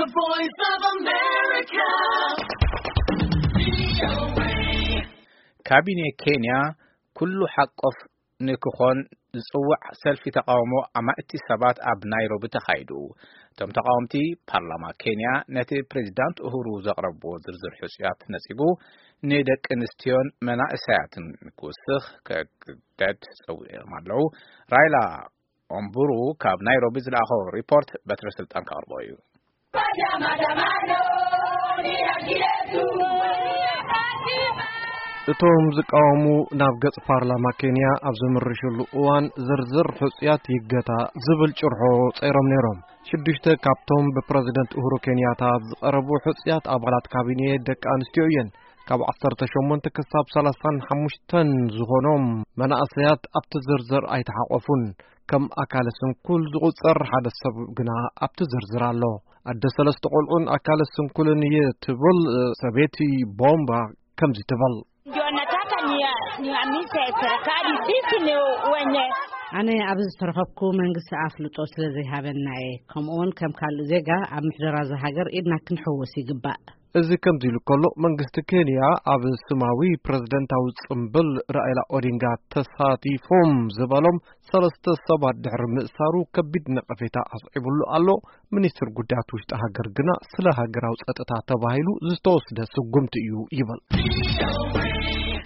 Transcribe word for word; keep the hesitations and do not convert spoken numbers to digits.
voice of America. ካቢኔ ኬንያ ኩሉ ሓቆፍ ንክኾን ዝጽዋዕ ሰልፊ ተቃውሞ ኣማእቲ ሰባት ኣብ ናይሮቢ ተኻይዱ እቶም ተቃውምቲ ፓርላማ ኬንያ ነቲ ፕሬዝዳንት ኡሁሩ ዘቕረብዎ ዝርዝር ሕጽያት ነጺቡ ንደቂ ኣንስትዮን መናእሰያትን ክውስኽ ከግደድ ጸዊዖም ኣለዉ። ራይላ ኦምቡሩ ካብ ናይሮቢ ዝለኣኾ ሪፖርት በትረ ስልጣን ከቕርቦ እዩ። እቶም ዝቃወሙ ናብ ገጽ ፓርላማ ኬንያ ኣብ ዝምርሽሉ እዋን ዝርዝር ሕጽያት ይገታ ዝብል ጭርሖ ጸይሮም ነይሮም። ሽዱሽተ ካብቶም ብፕሬዝደንት ኡሁሩ ኬንያታ ዝቐረቡ ሕጽያት ኣባላት ካቢኔ ደቂ ኣንስትዮ እየን። ካብ ዓሰርተ ሸሞንተ ክሳብ ሰላሳን ሓሙሽተን ዝኾኖም መናእሰያት ኣብቲ ዝርዝር ኣይተሓቆፉን። ከም ኣካለ ስንኩል ዝቝጸር ሓደ ሰብ ግና ኣብቲ ዝርዝር ኣሎ። ኣደ ሰለስተ ቆልዑን ኣካለ ስንኩልን እየ ትብል ሰበይቲ ቦምባ ከምዚ ትብል ኣነ ኣብ ዝተረኸብኩ መንግስቲ ኣፍልጦ ስለ ዘይሃበና እየ ከምኡውን ከም ካልእ ዜጋ ኣብ ምሕደራ ሃገር ኢድና ክንሕወስ ይግባእ። እዚ ከምዚ ኢሉ ከሎ መንግስቲ ኬንያ ኣብ ስማዊ ፕሬዝደንታዊ ጽምብል ራኢላ ኦዲንጋ ተሳቲፎም ዝበሎም ሰለስተ ሰባት ድሕሪ ምእሳሩ ከቢድ ነቐፌታ ኣስዒቡሉ ኣሎ። ሚኒስትር ጉዳያት ውሽጢ ሃገር ግና ስለ ሃገራዊ ጸጥታ ተባሂሉ ዝተወስደ ስጉምቲ እዩ ይብል።